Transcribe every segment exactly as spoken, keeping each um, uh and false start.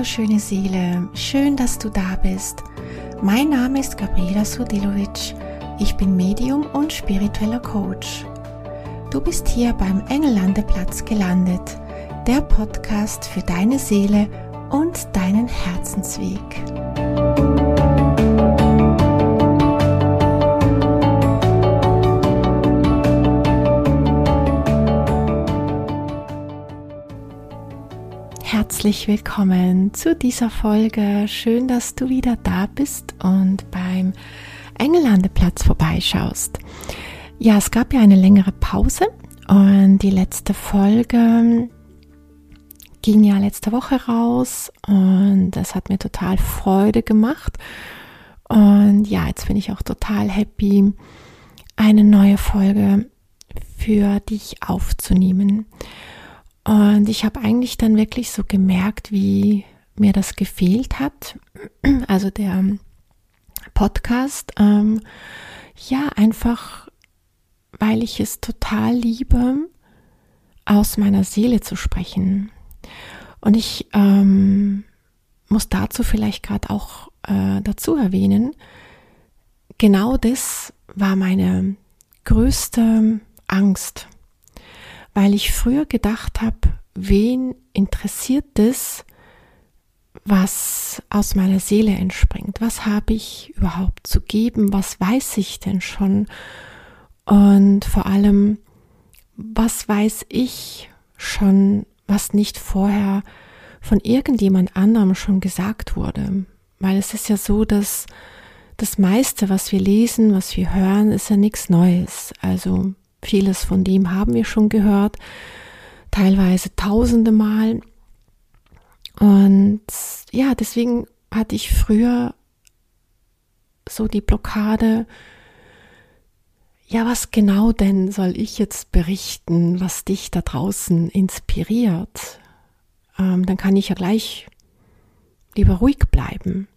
wunderschöne Seele, schön, dass du da bist. Mein Name ist Gabriela Surdilovic, ich bin Medium und spiritueller Coach. Du bist hier beim Engellandeplatz gelandet, der Podcast für deine Seele und deinen Herzensweg. Herzlich willkommen zu dieser Folge. Schön, dass du wieder da bist und beim Engellandeplatz vorbeischaust. Ja, es gab ja eine längere Pause und die letzte Folge ging ja letzte Woche raus und das hat mir total Freude gemacht. Und ja, jetzt bin ich auch total happy, eine neue Folge für dich aufzunehmen. Und ich habe eigentlich dann wirklich so gemerkt, wie mir das gefehlt hat. Also der Podcast, ähm, ja, einfach, weil ich es total liebe, aus meiner Seele zu sprechen. Und ich ähm, muss dazu vielleicht gerade auch äh, dazu erwähnen, genau das war meine größte Angst. Weil ich früher gedacht habe, wen interessiert es, was aus meiner Seele entspringt? Was habe ich überhaupt zu geben? Was weiß ich denn schon? Und vor allem, was weiß ich schon, was nicht vorher von irgendjemand anderem schon gesagt wurde? Weil es ist ja so, dass das meiste, was wir lesen, was wir hören, ist ja nichts Neues. Also vieles von dem haben wir schon gehört, teilweise tausende Mal. Und ja, deswegen hatte ich früher so die Blockade, ja, was genau denn soll ich jetzt berichten, was dich da draußen inspiriert? Ähm, dann kann ich ja gleich lieber ruhig bleiben.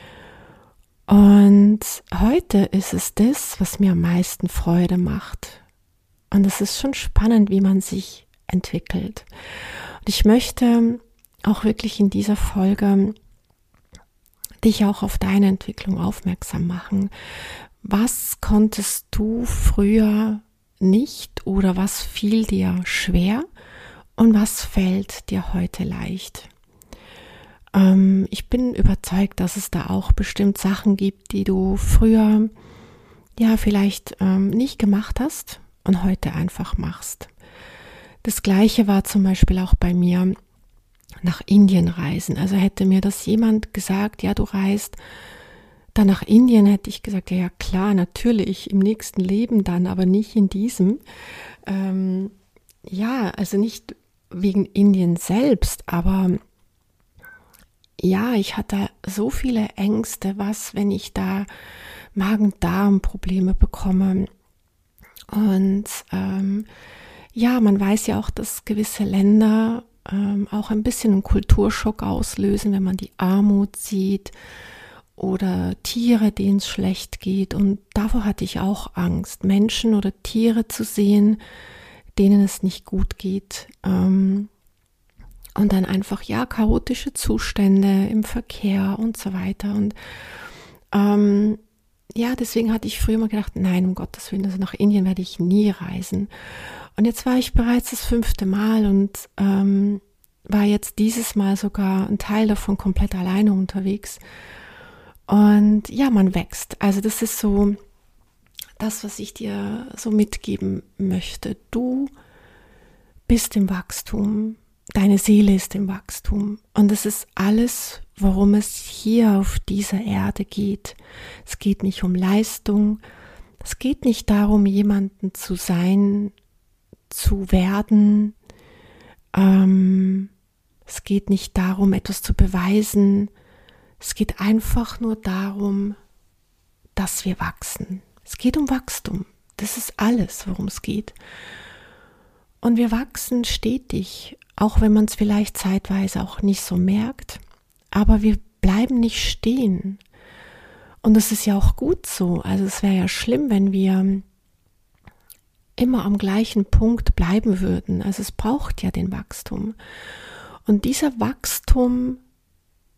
Und heute ist es das, was mir am meisten Freude macht. Und es ist schon spannend, wie man sich entwickelt. Und ich möchte auch wirklich in dieser Folge dich auch auf deine Entwicklung aufmerksam machen. Was konntest du früher nicht oder was fiel dir schwer und was fällt dir heute leicht? Ähm, ich bin überzeugt, dass es da auch bestimmt Sachen gibt, die du früher ja vielleicht ähm, nicht gemacht hast und heute einfach machst. Das Gleiche war zum Beispiel auch bei mir nach Indien reisen. Also hätte mir das jemand gesagt, ja, du reist dann nach Indien, hätte ich gesagt, ja, ja klar, natürlich, im nächsten Leben dann, aber nicht in diesem. Ähm, ja, also nicht wegen Indien selbst, aber ja, ich hatte so viele Ängste, was, wenn ich da Magen-Darm-Probleme bekomme. Und ähm, ja, man weiß ja auch, dass gewisse Länder ähm, auch ein bisschen einen Kulturschock auslösen, wenn man die Armut sieht oder Tiere, denen es schlecht geht. Und davor hatte ich auch Angst, Menschen oder Tiere zu sehen, denen es nicht gut geht. Ähm, und dann einfach, ja, chaotische Zustände im Verkehr und so weiter. Und ähm, ja, deswegen hatte ich früher immer gedacht, nein, um Gottes Willen, also nach Indien werde ich nie reisen. Und jetzt war ich bereits das fünfte Mal und ähm, war jetzt dieses Mal sogar ein Teil davon komplett alleine unterwegs. Und ja, man wächst. Also das ist so das, was ich dir so mitgeben möchte. Du bist im Wachstum. Deine Seele ist im Wachstum. Und es ist alles, worum es hier auf dieser Erde geht. Es geht nicht um Leistung. Es geht nicht darum, jemanden zu sein, zu werden. Ähm, es geht nicht darum, etwas zu beweisen. Es geht einfach nur darum, dass wir wachsen. Es geht um Wachstum. Das ist alles, worum es geht. Und wir wachsen stetig, auch wenn man es vielleicht zeitweise auch nicht so merkt. Aber wir bleiben nicht stehen. Und das ist ja auch gut so. Also es wäre ja schlimm, wenn wir immer am gleichen Punkt bleiben würden. Also es braucht ja den Wachstum. Und dieser Wachstum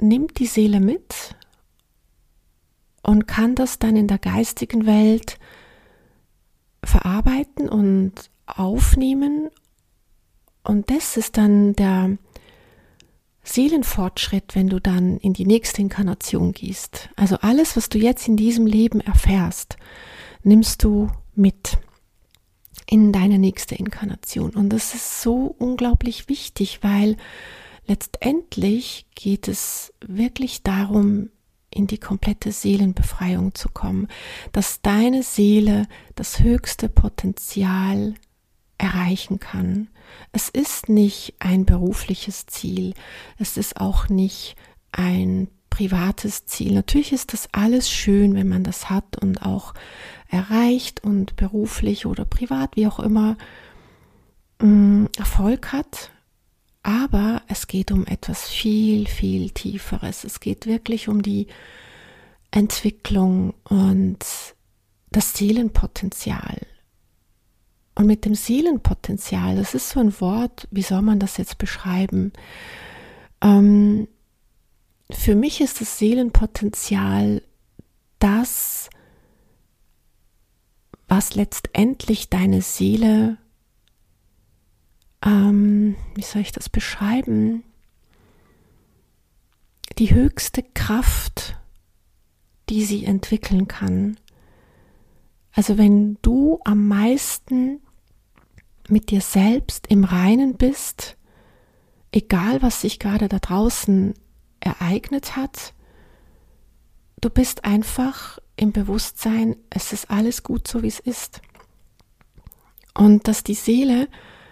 nimmt die Seele mit und kann das dann in der geistigen Welt verarbeiten und aufnehmen. Und das ist dann der Seelenfortschritt, wenn du dann in die nächste Inkarnation gehst. Also alles, was du jetzt in diesem Leben erfährst, nimmst du mit in deine nächste Inkarnation. Und das ist so unglaublich wichtig, weil letztendlich geht es wirklich darum, in die komplette Seelenbefreiung zu kommen, dass deine Seele das höchste Potenzial erreichen kann. Es ist nicht ein berufliches Ziel, es ist auch nicht ein privates Ziel. Natürlich ist das alles schön, wenn man das hat und auch erreicht und beruflich oder privat, wie auch immer, Erfolg hat. Aber es geht um etwas viel, viel Tieferes. Es geht wirklich um die Entwicklung und das Seelenpotenzial. Und mit dem Seelenpotenzial, das ist so ein Wort, wie soll man das jetzt beschreiben? Ähm, für mich ist das Seelenpotenzial das, was letztendlich deine Seele, ähm, wie soll ich das beschreiben, die höchste Kraft, die sie entwickeln kann. Also wenn du am meisten mit dir selbst im Reinen bist, egal was sich gerade da draußen ereignet hat, du bist einfach im Bewusstsein, es ist alles gut so, wie es ist. Und dass die Seele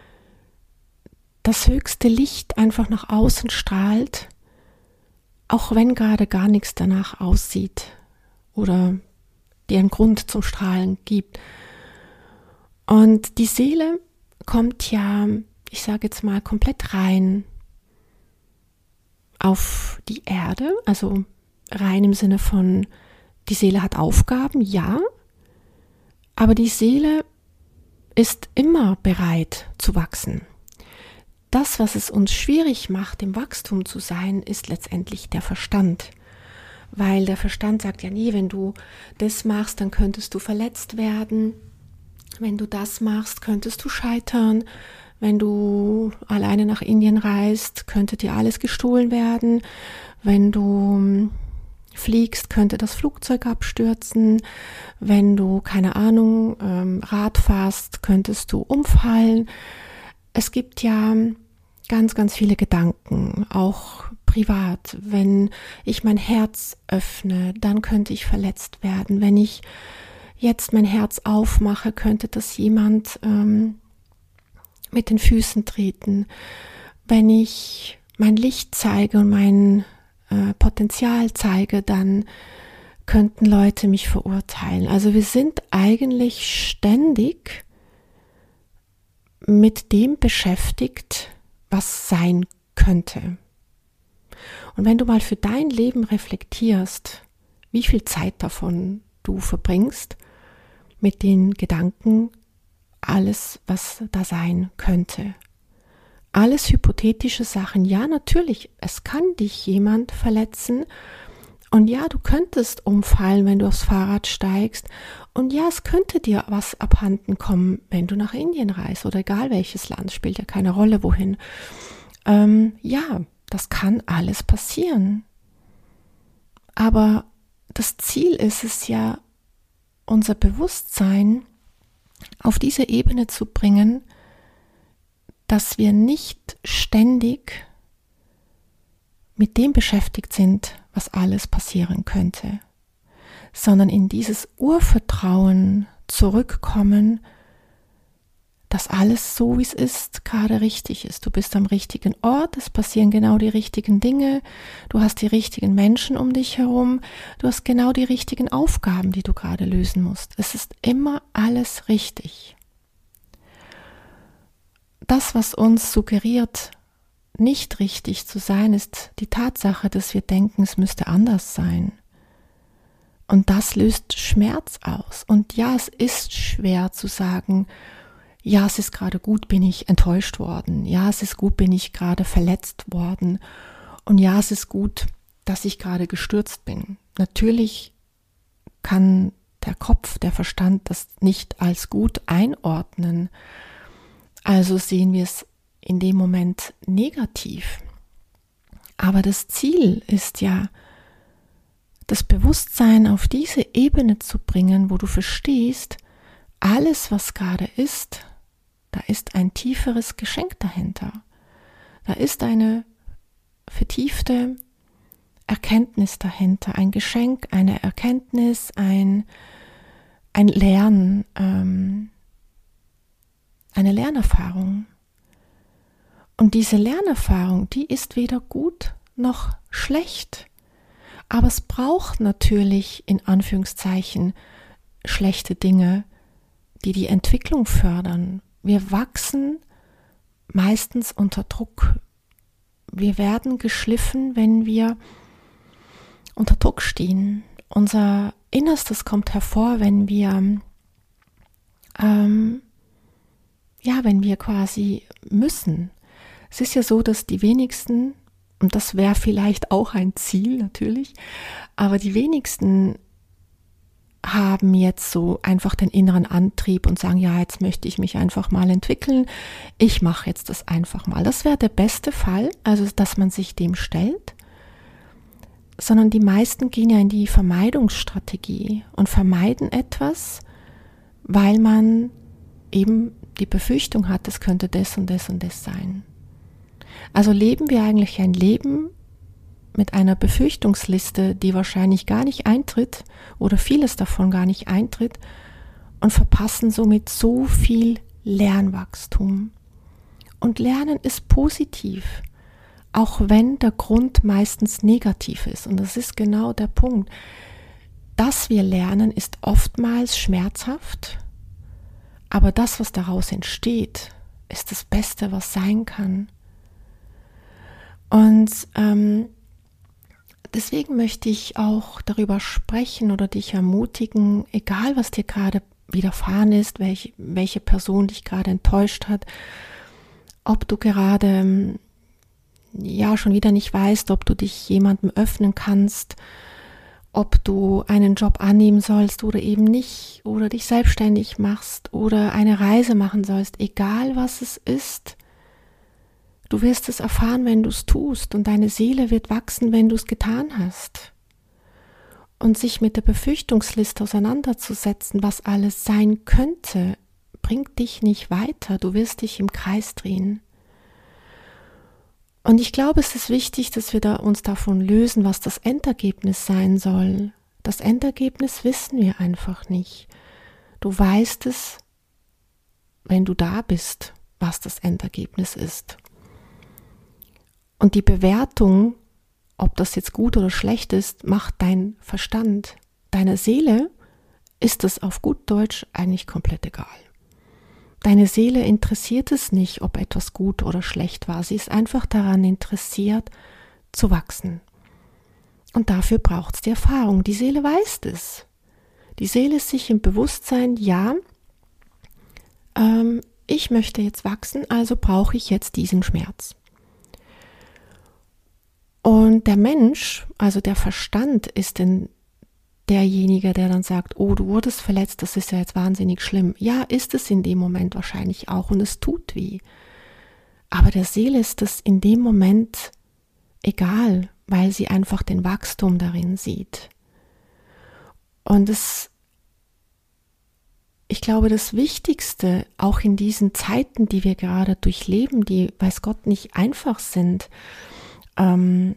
das höchste Licht einfach nach außen strahlt, auch wenn gerade gar nichts danach aussieht oder dir einen Grund zum Strahlen gibt. Und die Seele kommt ja, ich sage jetzt mal, komplett rein auf die Erde, also rein im Sinne von, die Seele hat Aufgaben, ja, aber die Seele ist immer bereit zu wachsen. Das, was es uns schwierig macht, im Wachstum zu sein, ist letztendlich der Verstand. Weil der Verstand sagt ja nie, wenn du das machst, dann könntest du verletzt werden. Wenn du das machst, könntest du scheitern. Wenn du alleine nach Indien reist, könnte dir alles gestohlen werden. Wenn du fliegst, könnte das Flugzeug abstürzen. Wenn du, keine Ahnung, ähm, Rad fährst, könntest du umfallen. Es gibt ja ganz, ganz viele Gedanken, auch privat. Wenn ich mein Herz öffne, dann könnte ich verletzt werden. Wenn ich jetzt mein Herz aufmache, könnte das jemand ähm, mit den Füßen treten. Wenn ich mein Licht zeige und mein äh, Potenzial zeige, dann könnten Leute mich verurteilen. Also wir sind eigentlich ständig mit dem beschäftigt, was sein könnte. Und wenn du mal für dein Leben reflektierst, wie viel Zeit davon du verbringst mit den Gedanken, alles, was da sein könnte. Alles hypothetische Sachen. Ja, natürlich, es kann dich jemand verletzen. Und ja, du könntest umfallen, wenn du aufs Fahrrad steigst. Und ja, es könnte dir was abhanden kommen, wenn du nach Indien reist oder egal welches Land, spielt ja keine Rolle, wohin. Ähm, ja, das kann alles passieren. Aber das Ziel ist es ja, unser Bewusstsein auf diese Ebene zu bringen, dass wir nicht ständig mit dem beschäftigt sind, was alles passieren könnte, sondern in dieses Urvertrauen zurückkommen, dass alles so, wie es ist, gerade richtig ist. Du bist am richtigen Ort, es passieren genau die richtigen Dinge, du hast die richtigen Menschen um dich herum, du hast genau die richtigen Aufgaben, die du gerade lösen musst. Es ist immer alles richtig. Das, was uns suggeriert, nicht richtig zu sein, ist die Tatsache, dass wir denken, es müsste anders sein. Und das löst Schmerz aus. Und ja, es ist schwer zu sagen, ja, es ist gerade gut, bin ich enttäuscht worden. Ja, es ist gut, bin ich gerade verletzt worden. Und ja, es ist gut, dass ich gerade gestürzt bin. Natürlich kann der Kopf, der Verstand das nicht als gut einordnen. Also sehen wir es in dem Moment negativ. Aber das Ziel ist ja, das Bewusstsein auf diese Ebene zu bringen, wo du verstehst, alles, was gerade ist, da ist ein tieferes Geschenk dahinter. Da ist eine vertiefte Erkenntnis dahinter, ein Geschenk, eine Erkenntnis, ein, ein Lernen, ähm, eine Lernerfahrung. Und diese Lernerfahrung, die ist weder gut noch schlecht. Aber es braucht natürlich in Anführungszeichen schlechte Dinge, die die Entwicklung fördern. Wir wachsen meistens unter Druck. Wir werden geschliffen, wenn wir unter Druck stehen. Unser Innerstes kommt hervor, wenn wir, ähm, ja, wenn wir quasi müssen. Es ist ja so, dass die wenigsten, und das wäre vielleicht auch ein Ziel natürlich, aber die wenigsten haben jetzt so einfach den inneren Antrieb und sagen, ja, jetzt möchte ich mich einfach mal entwickeln, ich mache jetzt das einfach mal. Das wäre der beste Fall, also dass man sich dem stellt, sondern die meisten gehen ja in die Vermeidungsstrategie und vermeiden etwas, weil man eben die Befürchtung hat, es könnte das und das und das sein. Also leben wir eigentlich ein Leben mit einer Befürchtungsliste, die wahrscheinlich gar nicht eintritt oder vieles davon gar nicht eintritt und verpassen somit so viel Lernwachstum. Und Lernen ist positiv, auch wenn der Grund meistens negativ ist. Und das ist genau der Punkt. Dass wir lernen, ist oftmals schmerzhaft, aber das, was daraus entsteht, ist das Beste, was sein kann. Und ähm, deswegen möchte ich auch darüber sprechen oder dich ermutigen, egal was dir gerade widerfahren ist, welche, welche Person dich gerade enttäuscht hat, ob du gerade ja schon wieder nicht weißt, ob du dich jemandem öffnen kannst, ob du einen Job annehmen sollst oder eben nicht, oder dich selbstständig machst oder eine Reise machen sollst, egal was es ist. Du wirst es erfahren, wenn du es tust, und deine Seele wird wachsen, wenn du es getan hast. Und sich mit der Befürchtungsliste auseinanderzusetzen, was alles sein könnte, bringt dich nicht weiter. Du wirst dich im Kreis drehen. Und ich glaube, es ist wichtig, dass wir da uns davon lösen, was das Endergebnis sein soll. Das Endergebnis wissen wir einfach nicht. Du weißt es, wenn du da bist, was das Endergebnis ist. Und die Bewertung, ob das jetzt gut oder schlecht ist, macht dein Verstand. Deiner Seele ist es auf gut Deutsch eigentlich komplett egal. Deine Seele interessiert es nicht, ob etwas gut oder schlecht war. Sie ist einfach daran interessiert, zu wachsen. Und dafür braucht es die Erfahrung. Die Seele weiß es. Die Seele ist sich im Bewusstsein, ja, ähm, ich möchte jetzt wachsen, also brauche ich jetzt diesen Schmerz. Und der Mensch, also der Verstand, ist denn derjenige, der dann sagt, oh, du wurdest verletzt, das ist ja jetzt wahnsinnig schlimm. Ja, ist es in dem Moment wahrscheinlich auch, und es tut weh. Aber der Seele ist es in dem Moment egal, weil sie einfach den Wachstum darin sieht. Und es, ich glaube, das Wichtigste, auch in diesen Zeiten, die wir gerade durchleben, die, weiß Gott, nicht einfach sind, ähm,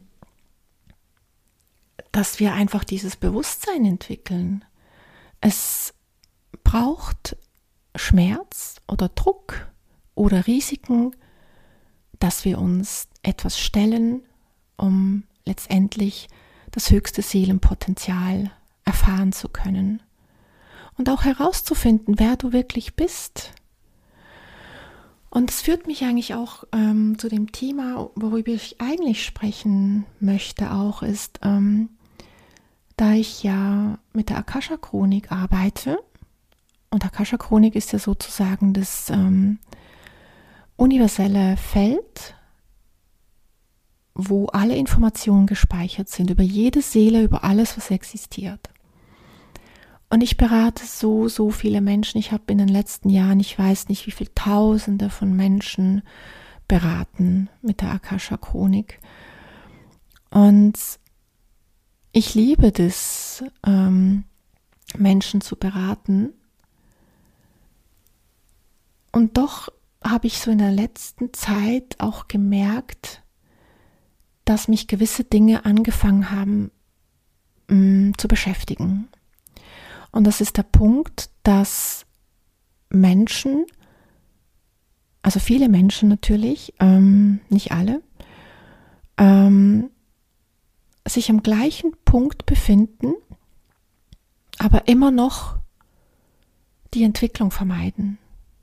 dass wir einfach dieses Bewusstsein entwickeln. Es braucht Schmerz oder Druck oder Risiken, dass wir uns etwas stellen, um letztendlich das höchste Seelenpotenzial erfahren zu können und auch herauszufinden, wer du wirklich bist. Und es führt mich eigentlich auch ähm, zu dem Thema, worüber ich eigentlich sprechen möchte, auch ist, ähm, da ich ja mit der Akasha-Chronik arbeite, und Akasha-Chronik ist ja sozusagen das ähm, universelle Feld, wo alle Informationen gespeichert sind, über jede Seele, über alles, was existiert. Und ich berate so, so viele Menschen. Ich habe in den letzten Jahren, ich weiß nicht, wie viele Tausende von Menschen beraten mit der Akasha-Chronik. Und ich liebe das, ähm, Menschen zu beraten. Und doch habe ich so in der letzten Zeit auch gemerkt, dass mich gewisse Dinge angefangen haben mh, zu beschäftigen. Und das ist der Punkt, dass Menschen, also viele Menschen natürlich, ähm, nicht alle, ähm, sich am gleichen Punkt befinden, aber immer noch die Entwicklung vermeiden.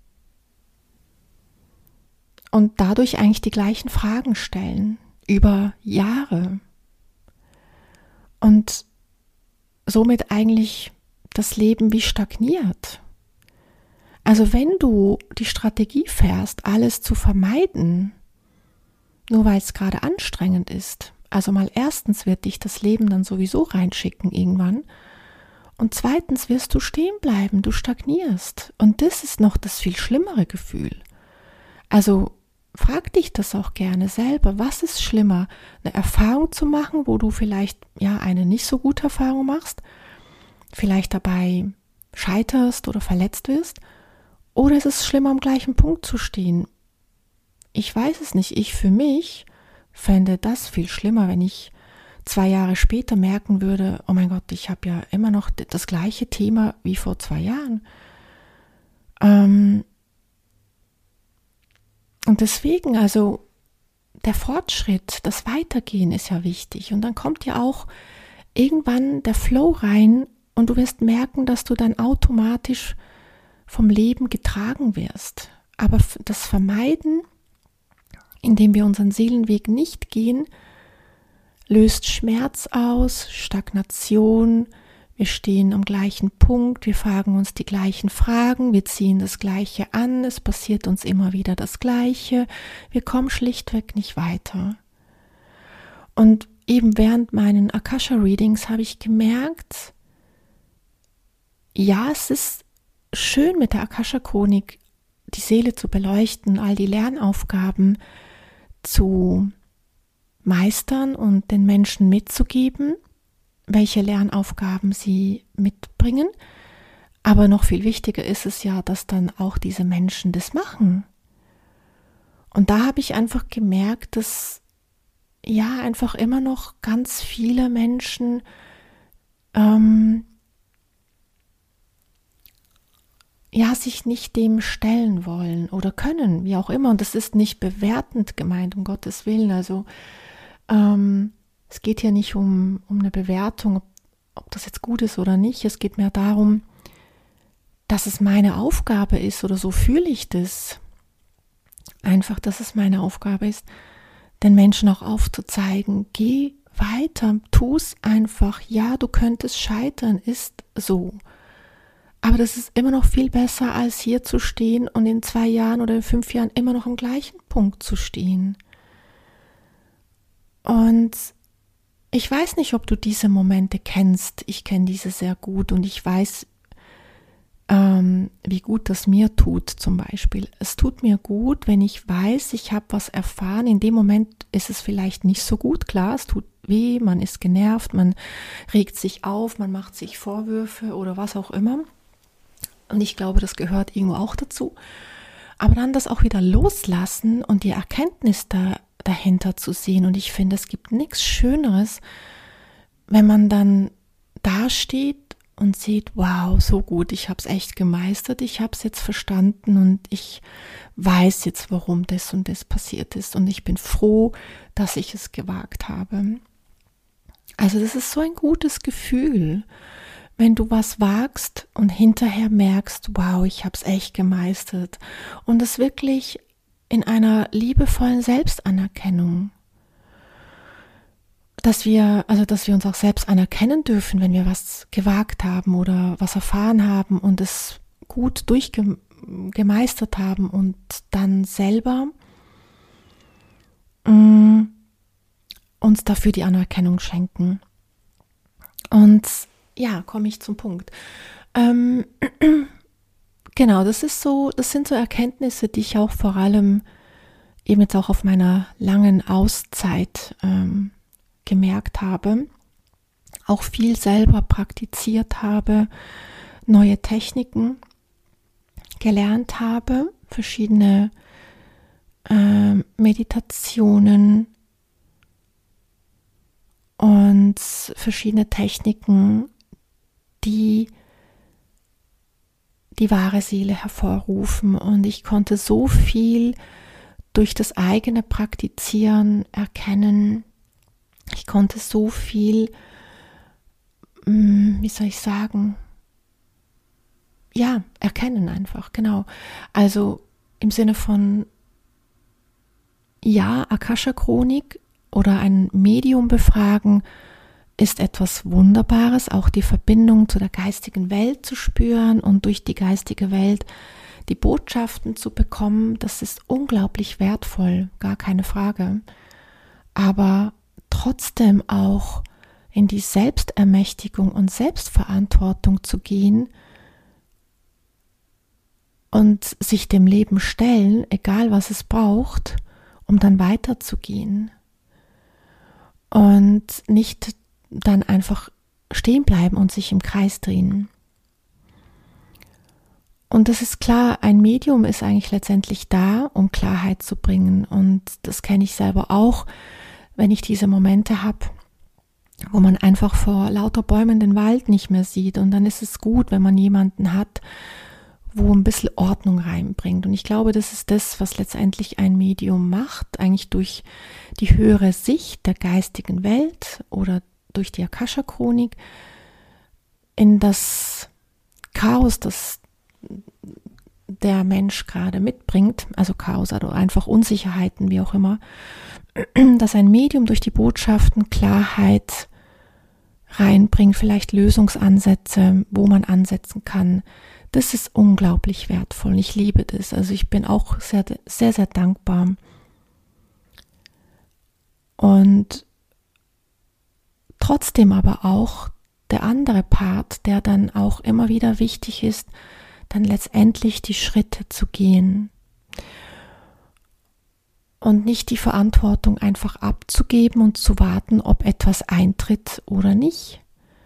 Und dadurch eigentlich die gleichen Fragen stellen, über Jahre. Und somit eigentlich das Leben wie stagniert. Also wenn du die Strategie fährst, alles zu vermeiden, nur weil es gerade anstrengend ist, also mal erstens wird dich das Leben dann sowieso reinschicken irgendwann und zweitens wirst du stehen bleiben, du stagnierst und das ist noch das viel schlimmere Gefühl. Also frag dich das auch gerne selber, was ist schlimmer, eine Erfahrung zu machen, wo du vielleicht ja eine nicht so gute Erfahrung machst, vielleicht dabei scheiterst oder verletzt wirst, oder ist es schlimmer, am gleichen Punkt zu stehen? Ich weiß es nicht. Ich für mich fände das viel schlimmer, wenn ich zwei Jahre später merken würde, oh mein Gott, ich habe ja immer noch das gleiche Thema wie vor zwei Jahren. Ähm und deswegen, also der Fortschritt, das Weitergehen ist ja wichtig. Und dann kommt ja auch irgendwann der Flow rein, und du wirst merken, dass du dann automatisch vom Leben getragen wirst. Aber das Vermeiden, indem wir unseren Seelenweg nicht gehen, löst Schmerz aus, Stagnation. Wir stehen am gleichen Punkt, wir fragen uns die gleichen Fragen, wir ziehen das Gleiche an, es passiert uns immer wieder das Gleiche. Wir kommen schlichtweg nicht weiter. Und eben während meinen Akasha-Readings habe ich gemerkt, ja, es ist schön mit der Akasha-Chronik die Seele zu beleuchten, all die Lernaufgaben zu meistern und den Menschen mitzugeben, welche Lernaufgaben sie mitbringen. Aber noch viel wichtiger ist es ja, dass dann auch diese Menschen das machen. Und da habe ich einfach gemerkt, dass ja einfach immer noch ganz viele Menschen ähm, ja, sich nicht dem stellen wollen oder können, wie auch immer. Und das ist nicht bewertend gemeint, um Gottes Willen. Also ähm, es geht hier nicht um, um eine Bewertung, ob, ob das jetzt gut ist oder nicht. Es geht mehr darum, dass es meine Aufgabe ist, oder so fühle ich das. Einfach, dass es meine Aufgabe ist, den Menschen auch aufzuzeigen, geh weiter, tu es einfach. Ja, du könntest scheitern, ist so. Aber das ist immer noch viel besser, als hier zu stehen und in zwei Jahren oder in fünf Jahren immer noch am gleichen Punkt zu stehen. Und ich weiß nicht, ob du diese Momente kennst. Ich kenne diese sehr gut und ich weiß, ähm, wie gut das mir tut zum Beispiel. Es tut mir gut, wenn ich weiß, ich habe was erfahren. In dem Moment ist es vielleicht nicht so gut. Klar, es tut weh, man ist genervt, man regt sich auf, man macht sich Vorwürfe oder was auch immer. Und ich glaube, das gehört irgendwo auch dazu. Aber dann das auch wieder loslassen und die Erkenntnis da, dahinter zu sehen. Und ich finde, es gibt nichts Schöneres, wenn man dann dasteht und sieht, wow, so gut, ich habe es echt gemeistert, ich habe es jetzt verstanden und ich weiß jetzt, warum das und das passiert ist. Und ich bin froh, dass ich es gewagt habe. Also das ist so ein gutes Gefühl, wenn du was wagst und hinterher merkst, wow, ich habe es echt gemeistert. Und es wirklich in einer liebevollen Selbstanerkennung, dass wir, also dass wir uns auch selbst anerkennen dürfen, wenn wir was gewagt haben oder was erfahren haben und es gut durchgemeistert haben und dann selber mh, uns dafür die Anerkennung schenken. Und ja, komme ich zum Punkt. Ähm, genau, das ist so, das sind so Erkenntnisse, die ich auch vor allem eben jetzt auch auf meiner langen Auszeit ähm, gemerkt habe, auch viel selber praktiziert habe, neue Techniken gelernt habe, verschiedene äh, Meditationen und verschiedene Techniken, die die wahre Seele hervorrufen. Und ich konnte so viel durch das eigene Praktizieren erkennen. Ich konnte so viel, wie soll ich sagen, ja, erkennen einfach, genau. Also im Sinne von, ja, Akasha-Chronik oder ein Medium befragen ist etwas Wunderbares, auch die Verbindung zu der geistigen Welt zu spüren und durch die geistige Welt die Botschaften zu bekommen, das ist unglaublich wertvoll, gar keine Frage. Aber trotzdem auch in die Selbstermächtigung und Selbstverantwortung zu gehen und sich dem Leben stellen, egal was es braucht, um dann weiterzugehen. Und nicht dann einfach stehen bleiben und sich im Kreis drehen. Und das ist klar, ein Medium ist eigentlich letztendlich da, um Klarheit zu bringen. Und das kenne ich selber auch, wenn ich diese Momente habe, wo man einfach vor lauter Bäumen den Wald nicht mehr sieht. Und dann ist es gut, wenn man jemanden hat, wo ein bisschen Ordnung reinbringt. Und ich glaube, das ist das, was letztendlich ein Medium macht, eigentlich durch die höhere Sicht der geistigen Welt oder durch die Akasha-Chronik in das Chaos, das der Mensch gerade mitbringt, also Chaos oder einfach Unsicherheiten, wie auch immer, dass ein Medium durch die Botschaften Klarheit reinbringt, vielleicht Lösungsansätze, wo man ansetzen kann. Das ist unglaublich wertvoll und ich liebe das. Also ich bin auch sehr, sehr, sehr dankbar. Und trotzdem aber auch der andere Part, der dann auch immer wieder wichtig ist, dann letztendlich die Schritte zu gehen und nicht die Verantwortung einfach abzugeben und zu warten, ob etwas eintritt oder nicht.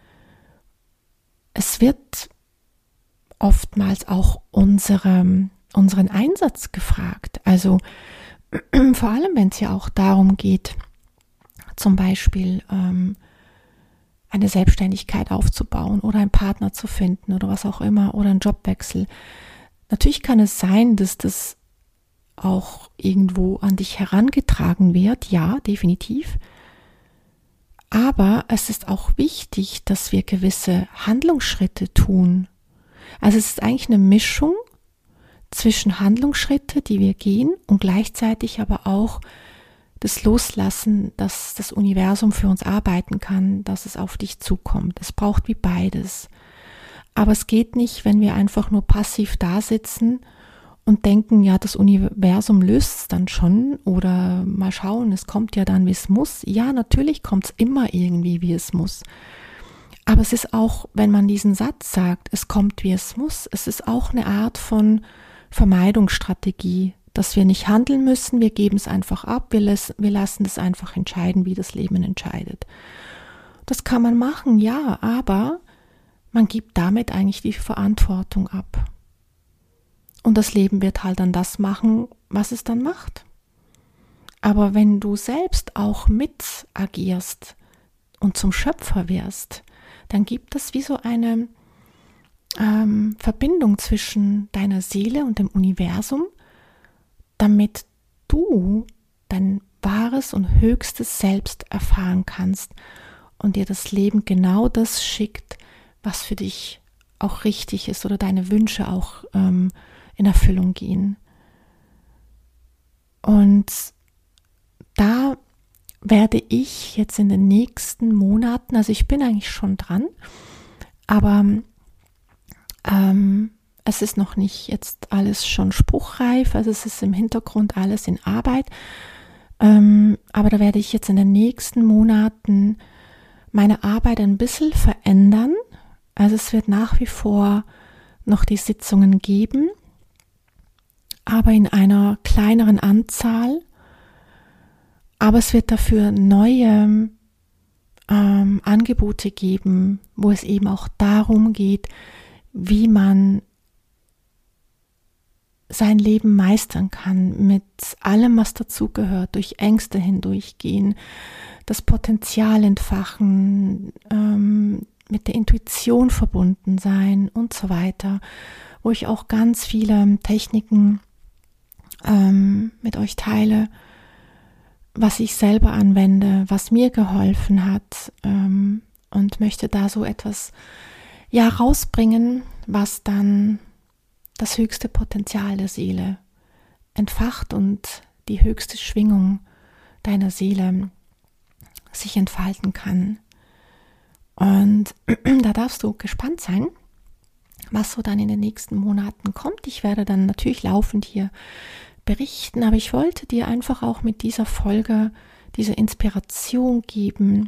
Es wird oftmals auch unsere, unseren Einsatz gefragt. Also vor allem, wenn es ja auch darum geht, zum Beispiel ähm, eine Selbstständigkeit aufzubauen oder einen Partner zu finden oder was auch immer oder einen Jobwechsel. Natürlich kann es sein, dass das auch irgendwo an dich herangetragen wird, ja, definitiv. Aber es ist auch wichtig, dass wir gewisse Handlungsschritte tun. Also es ist eigentlich eine Mischung zwischen Handlungsschritte, die wir gehen und gleichzeitig aber auch das Loslassen, dass das Universum für uns arbeiten kann, dass es auf dich zukommt. Es braucht wie beides. Aber es geht nicht, wenn wir einfach nur passiv da sitzen und denken, ja, das Universum löst es dann schon oder mal schauen, es kommt ja dann, wie es muss. Ja, natürlich kommt es immer irgendwie, wie es muss. Aber es ist auch, wenn man diesen Satz sagt, es kommt, wie es muss, es ist auch eine Art von Vermeidungsstrategie, dass wir nicht handeln müssen, wir geben es einfach ab, wir, las- wir lassen es einfach entscheiden, wie das Leben entscheidet. Das kann man machen, ja, aber man gibt damit eigentlich die Verantwortung ab. Und das Leben wird halt dann das machen, was es dann macht. Aber wenn du selbst auch mit agierst und zum Schöpfer wirst, dann gibt es wie so eine ähm, Verbindung zwischen deiner Seele und dem Universum, damit du dein wahres und höchstes Selbst erfahren kannst und dir das Leben genau das schickt, was für dich auch richtig ist oder deine Wünsche auch ähm, in Erfüllung gehen. Und da werde ich jetzt in den nächsten Monaten, also ich bin eigentlich schon dran, aber ähm, es ist noch nicht jetzt alles schon spruchreif, also es ist im Hintergrund alles in Arbeit. Ähm, aber da werde ich jetzt in den nächsten Monaten meine Arbeit ein bisschen verändern. Also es wird nach wie vor noch die Sitzungen geben, aber in einer kleineren Anzahl. Aber es wird dafür neue ähm, Angebote geben, wo es eben auch darum geht, wie man sein Leben meistern kann, mit allem, was dazugehört, durch Ängste hindurchgehen, das Potenzial entfachen, ähm, mit der Intuition verbunden sein und so weiter, wo ich auch ganz viele Techniken ähm, mit euch teile, was ich selber anwende, was mir geholfen hat, ähm, und möchte da so etwas ja rausbringen, was dann das höchste Potenzial der Seele entfacht und die höchste Schwingung deiner Seele sich entfalten kann. Und da darfst du gespannt sein, was so dann in den nächsten Monaten kommt. Ich werde dann natürlich laufend hier berichten, aber ich wollte dir einfach auch mit dieser Folge diese Inspiration geben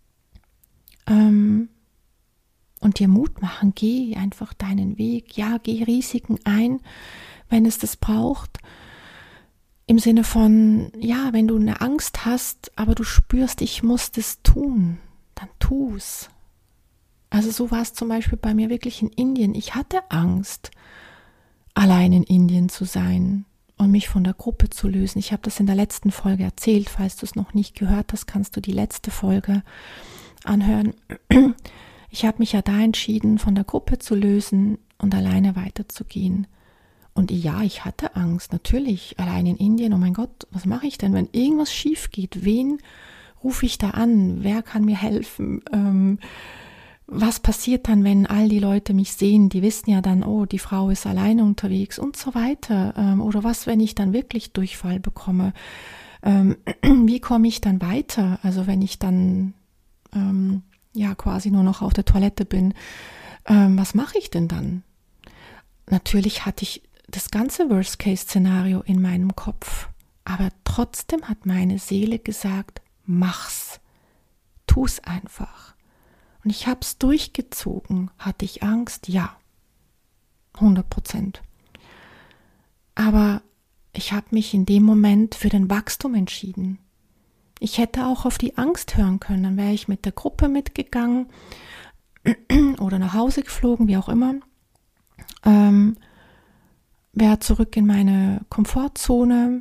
ähm, und dir Mut machen. Geh einfach deinen Weg. Ja, geh Risiken ein, wenn es das braucht. Im Sinne von, ja, wenn du eine Angst hast, aber du spürst, ich muss das tun, dann tu's. Also so war es zum Beispiel bei mir wirklich in Indien. Ich hatte Angst, allein in Indien zu sein und mich von der Gruppe zu lösen. Ich habe das in der letzten Folge erzählt. Falls du es noch nicht gehört hast, kannst du die letzte Folge anhören. Ich habe mich ja da entschieden, von der Gruppe zu lösen und alleine weiterzugehen. Und ja, ich hatte Angst, natürlich, allein in Indien. Oh mein Gott, was mache ich denn, wenn irgendwas schief geht? Wen rufe ich da an? Wer kann mir helfen? Ähm, was passiert dann, wenn all die Leute mich sehen? Die wissen ja dann, oh, die Frau ist alleine unterwegs und so weiter. Ähm, oder was, wenn ich dann wirklich Durchfall bekomme? Ähm, wie komme ich dann weiter? Also wenn ich dann ähm, ja quasi nur noch auf der Toilette bin, ähm, was mache ich denn dann? Natürlich hatte ich das ganze Worst-Case-Szenario in meinem Kopf, aber trotzdem hat meine Seele gesagt, mach's, tu's einfach. Und ich habe es durchgezogen. Hatte ich Angst? Ja, hundert Prozent. Aber ich habe mich in dem Moment für den Wachstum entschieden. Ich hätte auch auf die Angst hören können, dann wäre ich mit der Gruppe mitgegangen oder nach Hause geflogen, wie auch immer. Ähm, wäre zurück in meine Komfortzone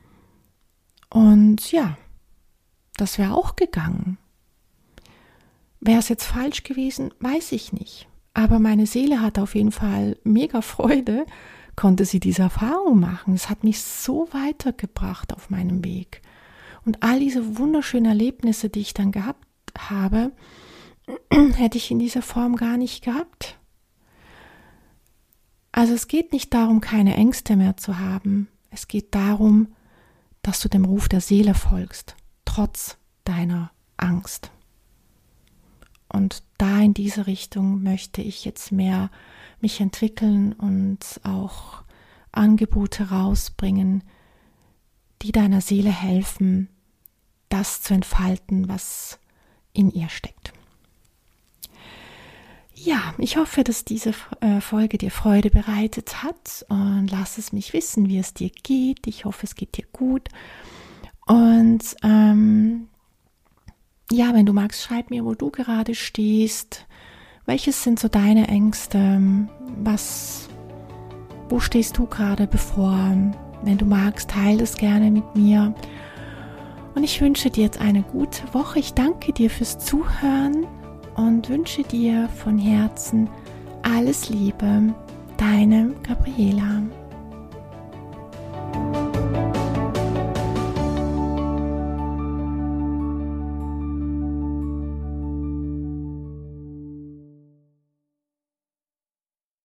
und ja, das wäre auch gegangen. Wäre es jetzt falsch gewesen, weiß ich nicht. Aber meine Seele hat auf jeden Fall mega Freude, konnte sie diese Erfahrung machen. Es hat mich so weitergebracht auf meinem Weg. Und all diese wunderschönen Erlebnisse, die ich dann gehabt habe, hätte ich in dieser Form gar nicht gehabt. Also es geht nicht darum, keine Ängste mehr zu haben. Es geht darum, dass du dem Ruf der Seele folgst, trotz deiner Angst. Und da in diese Richtung möchte ich jetzt mehr mich entwickeln und auch Angebote rausbringen, die deiner Seele helfen, das zu entfalten, was in ihr steckt. Ja, ich hoffe, dass diese Folge dir Freude bereitet hat und lass es mich wissen, wie es dir geht. Ich hoffe, es geht dir gut. Und ähm, ja, wenn du magst, schreib mir, wo du gerade stehst. Welches sind so deine Ängste? Was, wo stehst du gerade bevor? Wenn du magst, teile es gerne mit mir. Und ich wünsche dir jetzt eine gute Woche. Ich danke dir fürs Zuhören und wünsche dir von Herzen alles Liebe, deine Gabriela.